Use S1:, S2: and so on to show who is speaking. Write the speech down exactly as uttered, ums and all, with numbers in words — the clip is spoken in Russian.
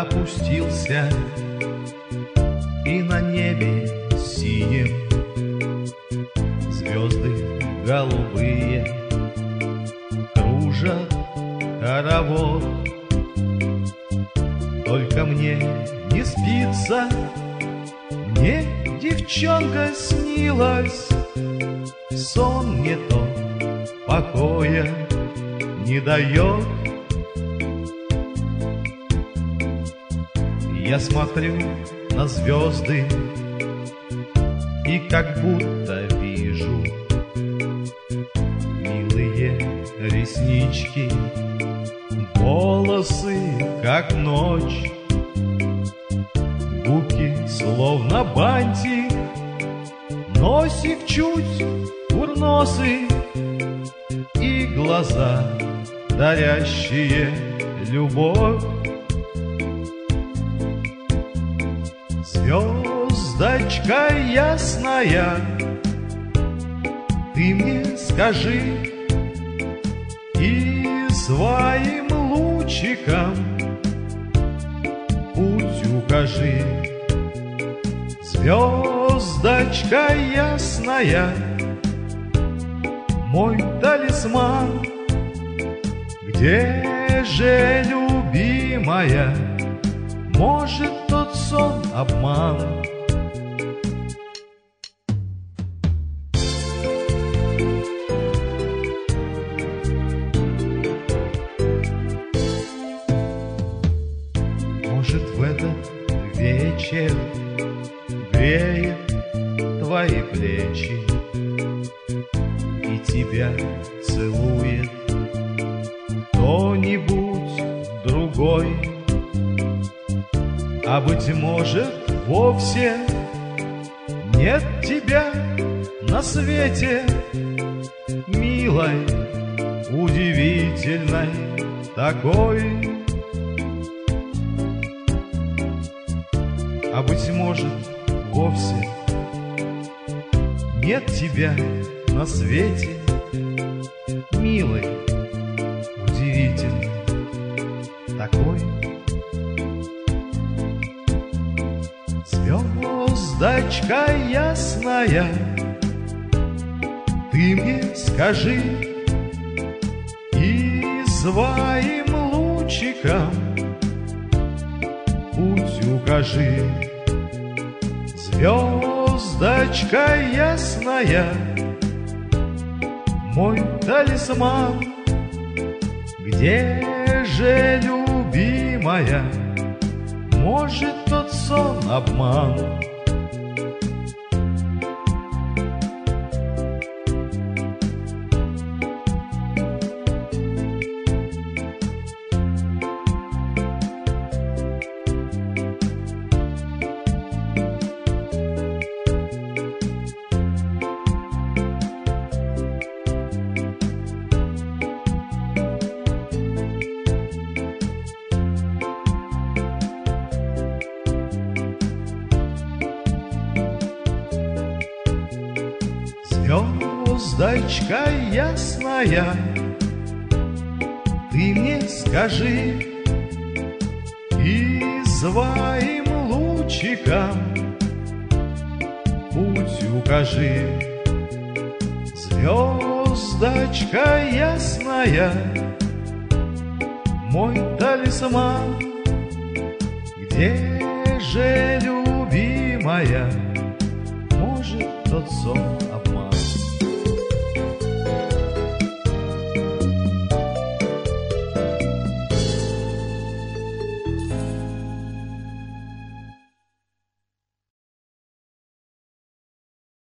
S1: опустился, и на небе синем звезды голубые кружат хоровод. Только мне не спится, мне девчонка снилась, сон не то покоя не дает. Я смотрю на звезды и как будто вижу милые реснички, волосы как ночь, губки словно бантик, носик чуть курносый и глаза, дарящие любовь. Звездочка ясная, ты мне скажи и своим лучиком путь укажи. Звездочка ясная, мой талисман, где же любимая? Может, тот сон обман? Может, в этот вечер греет твои плечи и тебя целует кто-нибудь другой. А быть может, вовсе нет тебя на свете, милой, удивительной такой. А быть может, вовсе нет тебя на свете, милой, удивительной такой. Звездочка ясная, ты мне скажи и своим лучиком путь укажи. Звездочка ясная, мой талисман, где же любимая? Может, тот сон обман? Звездочка ясная, ты мне скажи и своим лучиком путь укажи. Звездочка ясная, мой талисман, где же любимая? Может, тот сон обман?